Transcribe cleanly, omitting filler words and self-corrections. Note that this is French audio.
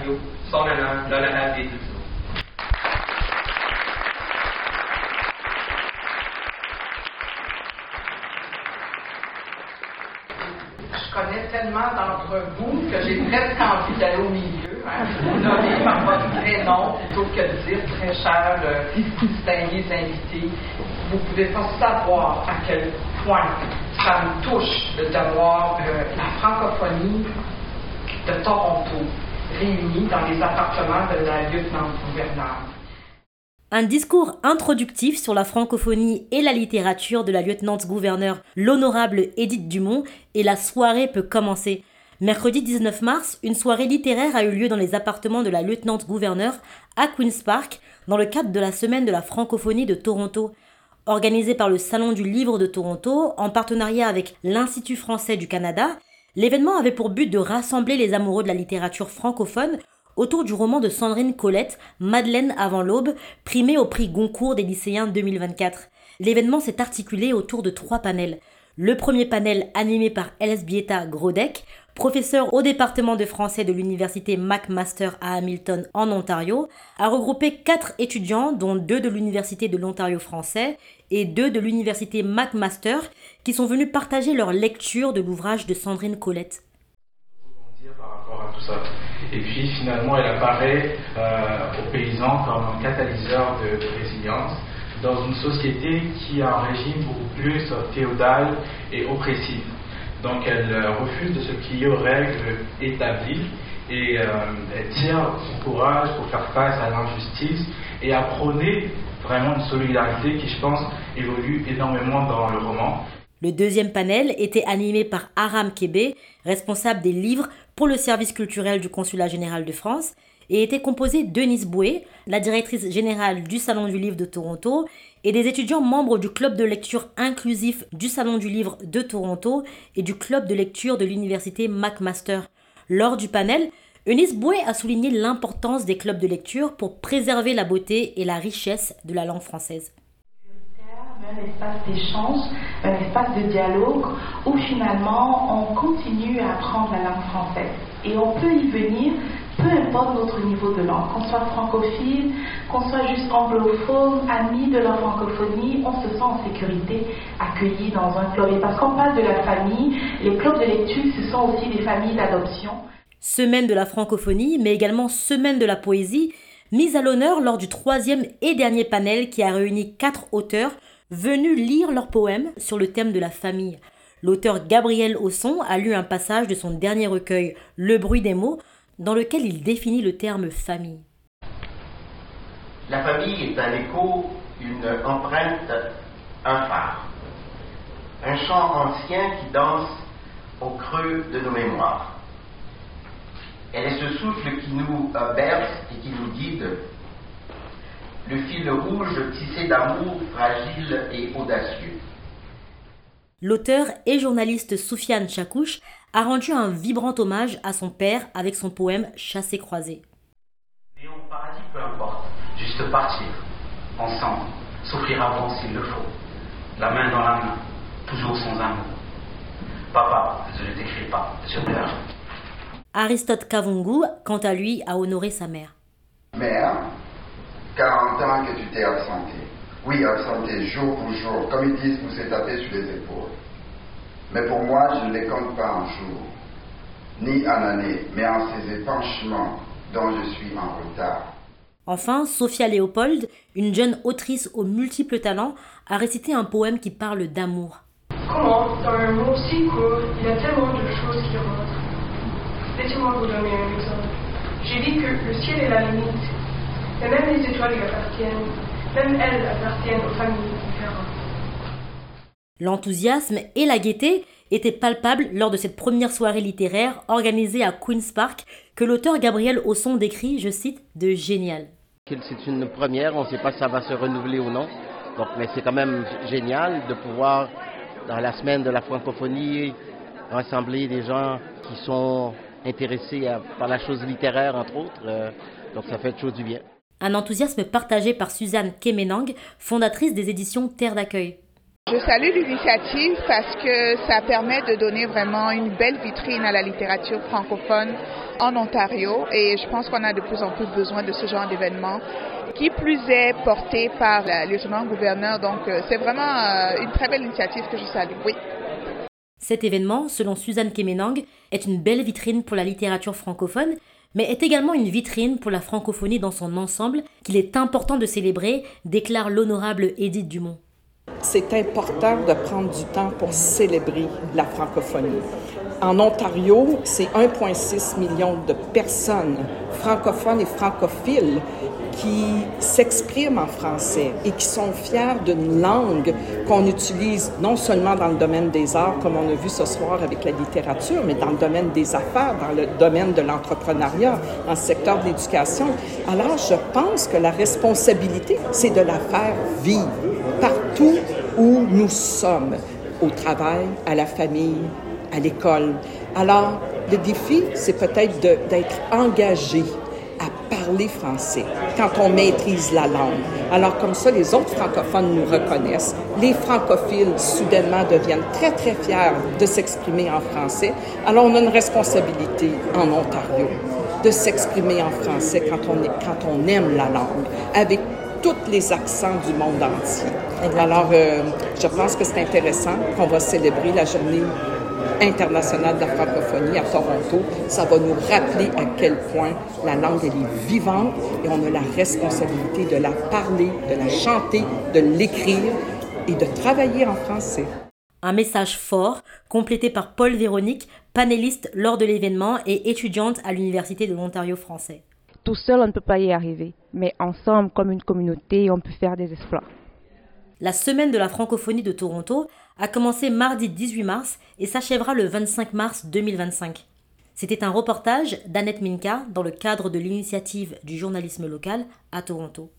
Radio, son honneur, l'honorable député. Je connais tellement d'entre vous que j'ai presque envie d'aller au milieu, vous nommer par votre vrai nom plutôt que de dire très cher distingués invités. Vous ne pouvez pas savoir à quel point ça me touche de voir la francophonie de Toronto réunie dans les appartements de la lieutenant-gouverneure. Un discours introductif sur la francophonie et la littérature de la lieutenant-gouverneure, l'honorable Édith Dumont, et la soirée peut commencer. Mercredi 19 mars, une soirée littéraire a eu lieu dans les appartements de la lieutenant-gouverneure à Queen's Park, dans le cadre de la Semaine de la francophonie de Toronto. Organisée par le Salon du Livre de Toronto, en partenariat avec l'Institut français du Canada, l'événement avait pour but de rassembler les amoureux de la littérature francophone autour du roman de Sandrine Colette, Madeleine avant l'aube, primé au prix Goncourt des lycéens 2024. L'événement s'est articulé autour de 3 panels. Le premier panel, animé par Elsbieta Grodek, professeure au département de français de l'université McMaster à Hamilton en Ontario, a regroupé 4 étudiants, dont 2 de l'université de l'Ontario français et 2 de l'université McMaster, qui sont venus partager leur lecture de l'ouvrage de Sandrine Colette. Par rapport à tout ça. Et puis finalement, elle apparaît aux paysans comme un catalyseur de résilience dans une société qui a un régime beaucoup plus féodal et oppressif. Donc elle refuse de se plier aux règles établies et elle tire son courage pour faire face à l'injustice et à prôner vraiment une solidarité qui, je pense, évolue énormément dans le roman. Le deuxième panel était animé par Aram Kébé, responsable des livres pour le service culturel du Consulat général de France, et était composé d'Eunice Boué, la directrice générale du Salon du Livre de Toronto, et des étudiants membres du club de lecture inclusif du Salon du Livre de Toronto et du club de lecture de l'université McMaster. Lors du panel, Eunice Boué a souligné l'importance des clubs de lecture pour préserver la beauté et la richesse de la langue française. Un espace d'échange, un espace de dialogue où finalement on continue à apprendre la langue française. Et on peut y venir, peu importe notre niveau de langue, qu'on soit francophile, qu'on soit juste anglophone, ami de la francophonie, on se sent en sécurité, accueilli dans un club. Et parce qu'on parle de la famille, les clubs de lecture, ce sont aussi des familles d'adoption. Semaine de la francophonie, mais également semaine de la poésie, mise à l'honneur lors du 3e et dernier panel qui a réuni 4 auteurs venus lire leurs poèmes sur le thème de la famille. L'auteur Gabriel Osson a lu un passage de son dernier recueil, Le bruit des mots, dans lequel il définit le terme famille. La famille est un écho, une empreinte, un phare. Un chant ancien qui danse au creux de nos mémoires. Elle est ce souffle qui nous berce et qui nous guide. Le fil rouge tissé d'amour fragile et audacieux. L'auteur et journaliste Soufiane Chakouche a rendu un vibrant hommage à son père avec son poème Chassé-croisé. Néon paradis, peu importe, juste partir, ensemble, souffrir avant s'il le faut, la main dans la main, toujours sans un mot. Papa, je ne t'écris pas, je pleure. Aristote Kavungu, quant à lui, a honoré sa mère. Mère, 40 ans que tu t'es absenté. Oui, absenté jour pour jour, comme ils disent, vous s'est tapé sur les épaules. Mais pour moi, je ne les compte pas en jours, ni en années, mais en ces épanchements dont je suis en retard. Enfin, Sophia Léopold, une jeune autrice aux multiples talents, a récité un poème qui parle d'amour. Comment, dans un mot si court, il y a tellement de choses qui rentrent. Laissez-moi vous donner un exemple. J'ai dit que le ciel est la limite, mais même les étoiles lui appartiennent. Même elles appartiennent aux familles différentes. L'enthousiasme et la gaieté étaient palpables lors de cette première soirée littéraire organisée à Queen's Park que l'auteur Gabriel Osson décrit, je cite, de génial. C'est une première, on ne sait pas si ça va se renouveler ou non. Donc, mais c'est quand même génial de pouvoir, dans la semaine de la francophonie, rassembler des gens qui sont intéressés par la chose littéraire, entre autres. Donc ça fait toujours du bien. Un enthousiasme partagé par Suzanne Kemenang, fondatrice des éditions Terre d'accueil. Je salue l'initiative parce que ça permet de donner vraiment une belle vitrine à la littérature francophone en Ontario et je pense qu'on a de plus en plus besoin de ce genre d'événement qui plus est porté par le lieutenant-gouverneur. Donc c'est vraiment une très belle initiative que je salue. Oui. Cet événement, selon Suzanne Kemenang, est une belle vitrine pour la littérature francophone, mais est également une vitrine pour la francophonie dans son ensemble qu'il est important de célébrer, déclare l'honorable Édith Dumont. C'est important de prendre du temps pour célébrer la francophonie. En Ontario, c'est 1,6 million de personnes francophones et francophiles qui s'expriment en français et qui sont fiers d'une langue qu'on utilise non seulement dans le domaine des arts, comme on a vu ce soir avec la littérature, mais dans le domaine des affaires, dans le domaine de l'entrepreneuriat, dans le secteur de l'éducation. Alors, je pense que la responsabilité, c'est de la faire vivre partout où nous sommes, au travail, à la famille, à l'école. Alors, le défi, c'est peut-être d'être engagé à parler français quand on maîtrise la langue. Alors, comme ça, les autres francophones nous reconnaissent. Les francophiles, soudainement, deviennent très, très fiers de s'exprimer en français. Alors, on a une responsabilité en Ontario de s'exprimer en français quand on aime la langue, avec tous les accents du monde entier. Alors, je pense que c'est intéressant qu'on va célébrer la journée internationale de la francophonie à Toronto. Ça va nous rappeler à quel point la langue elle est vivante et on a la responsabilité de la parler, de la chanter, de l'écrire et de travailler en français. Un message fort, complété par Paul Véronique, panéliste lors de l'événement et étudiante à l'Université de l'Ontario français. Tout seul, on ne peut pas y arriver, mais ensemble, comme une communauté, on peut faire des exploits. La semaine de la francophonie de Toronto a commencé mardi 18 mars et s'achèvera le 25 mars 2025. C'était un reportage d'Annette Minka dans le cadre de l'initiative du journalisme local à Toronto.